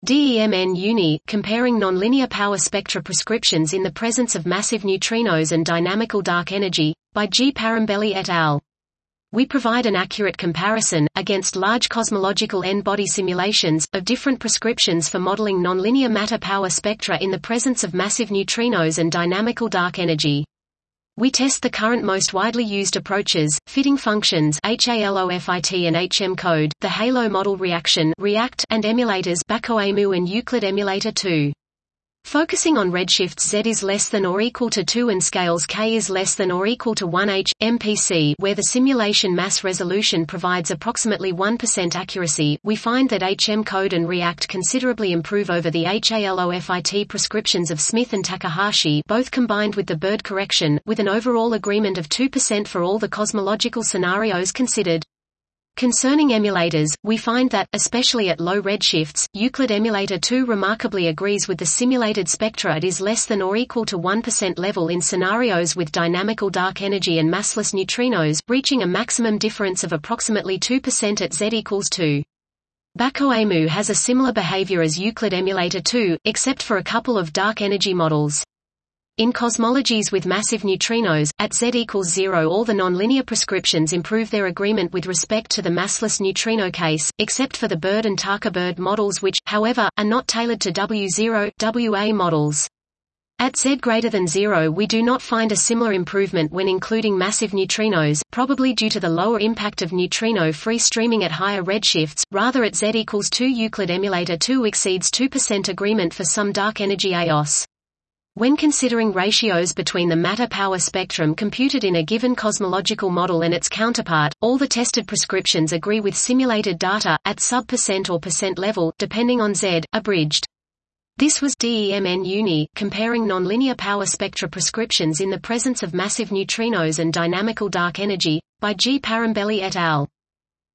DEMN Uni, Comparing Nonlinear Power Spectra Prescriptions in the Presence of Massive Neutrinos and Dynamical Dark Energy, by G. Parambeli et al. We provide an accurate comparison, against large cosmological N-body simulations, of different prescriptions for modeling nonlinear matter power spectra in the presence of massive neutrinos and dynamical dark energy. We test the current most widely used approaches, fitting functions HALOFIT and HM code, the HALO model reaction (REACT) and emulators BACOEMU and Euclid Emulator 2. Focusing on redshifts Z is less than or equal to 2 and scales K is less than or equal to 1h, MPC, where the simulation mass resolution provides approximately 1% accuracy, we find that HM code and REACT considerably improve over the HALOFIT prescriptions of Smith and Takahashi, both combined with the Bird correction, with an overall agreement of 2% for all the cosmological scenarios considered. Concerning emulators, we find that, especially at low redshifts, Euclid Emulator 2 remarkably agrees with the simulated spectra at is less than or equal to 1% level in scenarios with dynamical dark energy and massless neutrinos, reaching a maximum difference of approximately 2% at Z equals 2. BACOEMU has a similar behavior as Euclid Emulator 2, except for a couple of dark energy models. In cosmologies with massive neutrinos, at Z equals 0 all the nonlinear prescriptions improve their agreement with respect to the massless neutrino case, except for the Bird and Taka-Bird models which, however, are not tailored to W0, WA models. At Z greater than 0 we do not find a similar improvement when including massive neutrinos, probably due to the lower impact of neutrino free streaming at higher redshifts, rather at Z equals 2 Euclid Emulator 2 exceeds 2% agreement for some dark energy AOS. When considering ratios between the matter-power spectrum computed in a given cosmological model and its counterpart, all the tested prescriptions agree with simulated data, at sub-% or % level, depending on Z, abridged. This was DEMN Uni, Comparing Nonlinear Power Spectra Prescriptions in the Presence of Massive Neutrinos and Dynamical Dark Energy, by G. Parambeli et al.